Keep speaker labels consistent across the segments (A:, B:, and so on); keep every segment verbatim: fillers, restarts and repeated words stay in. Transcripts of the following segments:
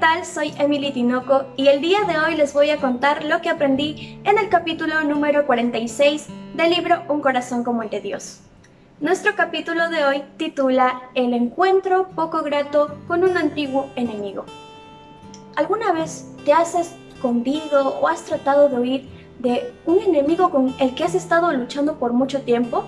A: tal? Soy Emily Tinoco y el día de hoy les voy a contar lo que aprendí en el capítulo número cuarenta y seis del libro Un corazón como el de Dios. Nuestro capítulo de hoy titula El encuentro poco grato con un antiguo enemigo. ¿Alguna vez te has escondido o has tratado de huir de un enemigo con el que has estado luchando por mucho tiempo?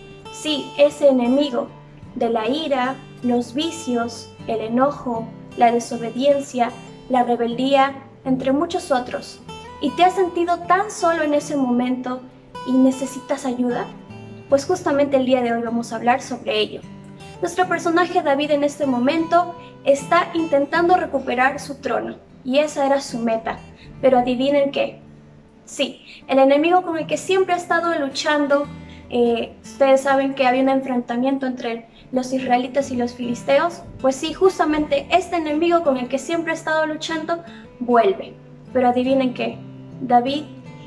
A: Sí, ese enemigo de la ira, los vicios, el enojo, la desobediencia, la rebeldía, entre muchos otros. ¿Y te has sentido tan solo en ese momento y necesitas ayuda? Pues justamente el día de hoy vamos a hablar sobre ello. Nuestro personaje David en este momento está intentando recuperar su trono y esa era su meta. Pero adivinen qué. Sí, el enemigo con el que siempre ha estado luchando, eh, ustedes saben que había un enfrentamiento entre los israelitas y los filisteos, pues sí, justamente este enemigo con el que siempre ha estado luchando vuelve. Pero adivinen qué, David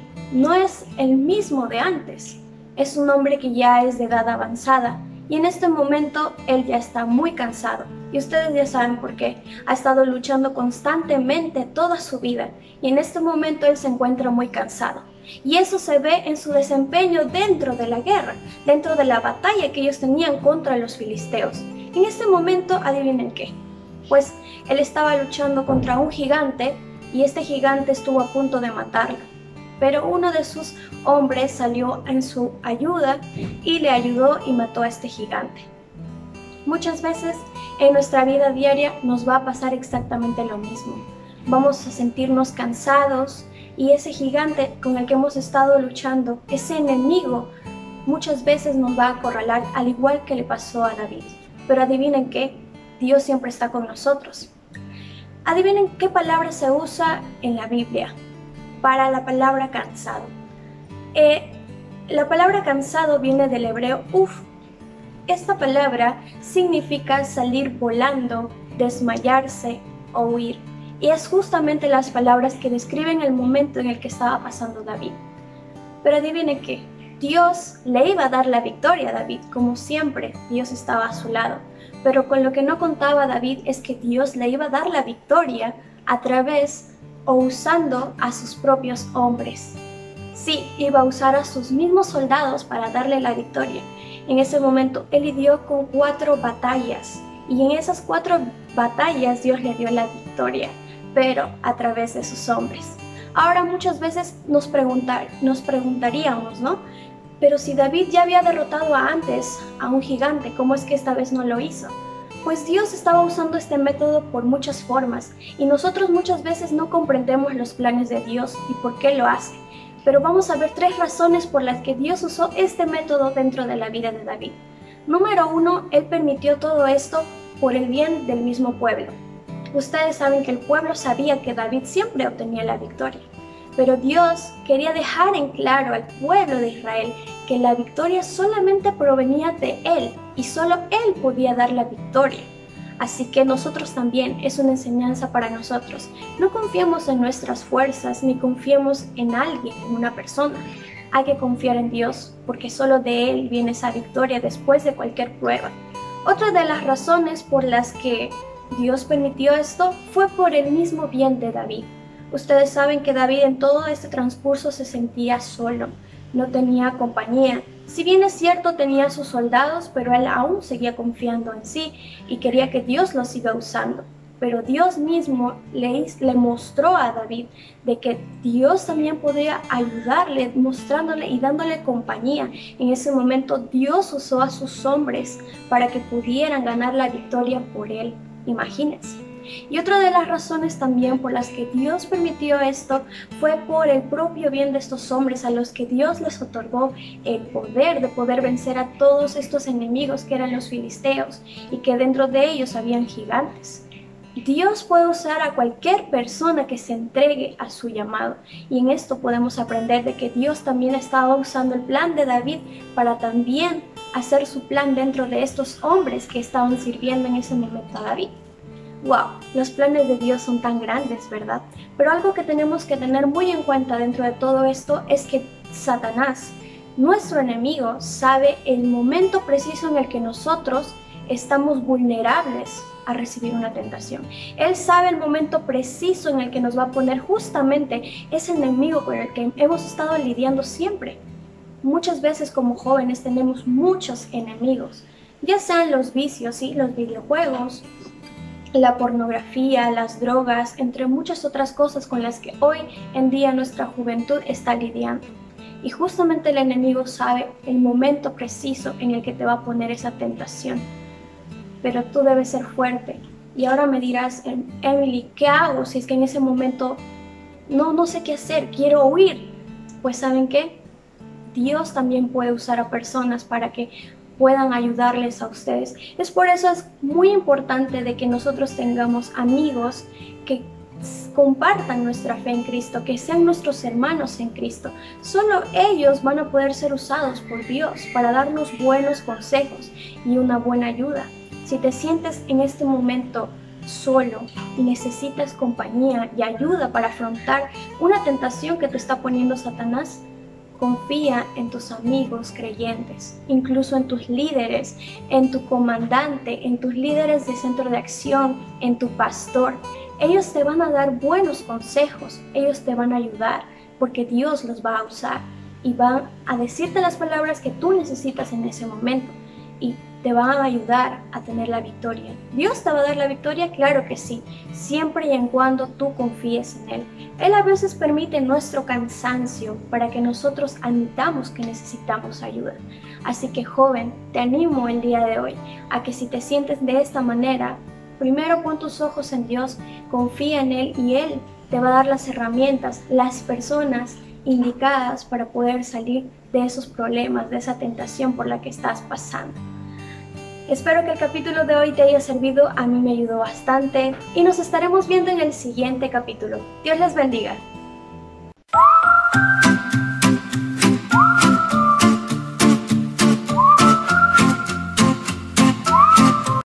A: no es el mismo de antes, es un hombre que ya es de edad avanzada y en este momento él ya está muy cansado. Y ustedes ya saben por qué, ha estado luchando constantemente toda su vida y en este momento él se encuentra muy cansado. Y eso se ve en su desempeño dentro de la guerra, dentro de la batalla que ellos tenían contra los filisteos. En este momento, adivinen qué, pues él estaba luchando contra un gigante y este gigante estuvo a punto de matarlo. Pero uno de sus hombres salió en su ayuda y le ayudó y mató a este gigante. Muchas veces en nuestra vida diaria nos va a pasar exactamente lo mismo. Vamos a sentirnos cansados y ese gigante con el que hemos estado luchando, ese enemigo, muchas veces nos va a acorralar, al igual que le pasó a David. Pero adivinen qué, Dios siempre está con nosotros. Adivinen qué palabra se usa en la Biblia para la palabra cansado. Eh, la palabra cansado viene del hebreo uf. Esta palabra significa salir volando, desmayarse o huir. Y es justamente las palabras que describen el momento en el que estaba pasando David. Pero adivinen qué, Dios le iba a dar la victoria a David, como siempre, Dios estaba a su lado. Pero con lo que no contaba David es que Dios le iba a dar la victoria a través o usando a sus propios hombres. Sí, iba a usar a sus mismos soldados para darle la victoria. En ese momento él lidió con cuatro batallas y en esas cuatro batallas Dios le dio la victoria, pero a través de sus hombres. Ahora muchas veces nos, preguntar, nos preguntaríamos, ¿no? Pero si David ya había derrotado antes a un gigante, ¿cómo es que esta vez no lo hizo? Pues Dios estaba usando este método por muchas formas y nosotros muchas veces no comprendemos los planes de Dios y por qué lo hace. Pero vamos a ver tres razones por las que Dios usó este método dentro de la vida de David. Número uno, Él permitió todo esto por el bien del mismo pueblo. Ustedes saben que el pueblo sabía que David siempre obtenía la victoria, pero Dios quería dejar en claro al pueblo de Israel que la victoria solamente provenía de Él y solo Él podía dar la victoria. Así que nosotros también es una enseñanza para nosotros. No confiemos en nuestras fuerzas ni confiemos en alguien, en una persona. Hay que confiar en Dios porque solo de Él viene esa victoria después de cualquier prueba. Otra de las razones por las que Dios permitió esto fue por el mismo bien de David. Ustedes saben que David en todo este transcurso se sentía solo, no tenía compañía. Si bien es cierto tenía sus soldados, pero él aún seguía confiando en sí y quería que Dios los siga usando. Pero Dios mismo le, le mostró a David de que Dios también podía ayudarle, mostrándole y dándole compañía. En ese momento Dios usó a sus hombres para que pudieran ganar la victoria por él. Imagínense. Y otra de las razones también por las que Dios permitió esto fue por el propio bien de estos hombres a los que Dios les otorgó el poder de poder vencer a todos estos enemigos que eran los filisteos y que dentro de ellos habían gigantes. Dios puede usar a cualquier persona que se entregue a su llamado y en esto podemos aprender de que Dios también estaba usando el plan de David para también hacer su plan dentro de estos hombres que estaban sirviendo en ese momento a David. Wow, los planes de Dios son tan grandes, ¿verdad? Pero algo que tenemos que tener muy en cuenta dentro de todo esto es que Satanás, nuestro enemigo, sabe el momento preciso en el que nosotros estamos vulnerables a recibir una tentación. Él sabe el momento preciso en el que nos va a poner justamente ese enemigo con el que hemos estado lidiando siempre. Muchas veces como jóvenes tenemos muchos enemigos, ya sean los vicios, ¿sí? Los videojuegos, la pornografía, las drogas, entre muchas otras cosas con las que hoy en día nuestra juventud está lidiando. Y justamente el enemigo sabe el momento preciso en el que te va a poner esa tentación. Pero tú debes ser fuerte. Y ahora me dirás, Emily, ¿qué hago si es que en ese momento no, no sé qué hacer, quiero huir? Pues ¿saben qué? Dios también puede usar a personas para que puedan ayudarles a ustedes. Es por eso es muy importante de que nosotros tengamos amigos que compartan nuestra fe en Cristo, que sean nuestros hermanos en Cristo. Solo ellos van a poder ser usados por Dios para darnos buenos consejos y una buena ayuda. Si te sientes en este momento solo y necesitas compañía y ayuda para afrontar una tentación que te está poniendo Satanás, confía en tus amigos creyentes, incluso en tus líderes, en tu comandante, en tus líderes de centro de acción, en tu pastor. Ellos te van a dar buenos consejos, ellos te van a ayudar, porque Dios los va a usar y van a decirte las palabras que tú necesitas en ese momento y te van a ayudar a tener la victoria. ¿Dios te va a dar la victoria? Claro que sí, siempre y en cuando tú confíes en Él. Él a veces permite nuestro cansancio para que nosotros admitamos que necesitamos ayuda. Así que, joven, te animo el día de hoy a que si te sientes de esta manera, primero pon tus ojos en Dios, confía en Él y Él te va a dar las herramientas, las personas indicadas para poder salir de esos problemas, de esa tentación por la que estás pasando. Espero que el capítulo de hoy te haya servido, a mí me ayudó bastante y nos estaremos viendo en el siguiente capítulo. Dios les bendiga.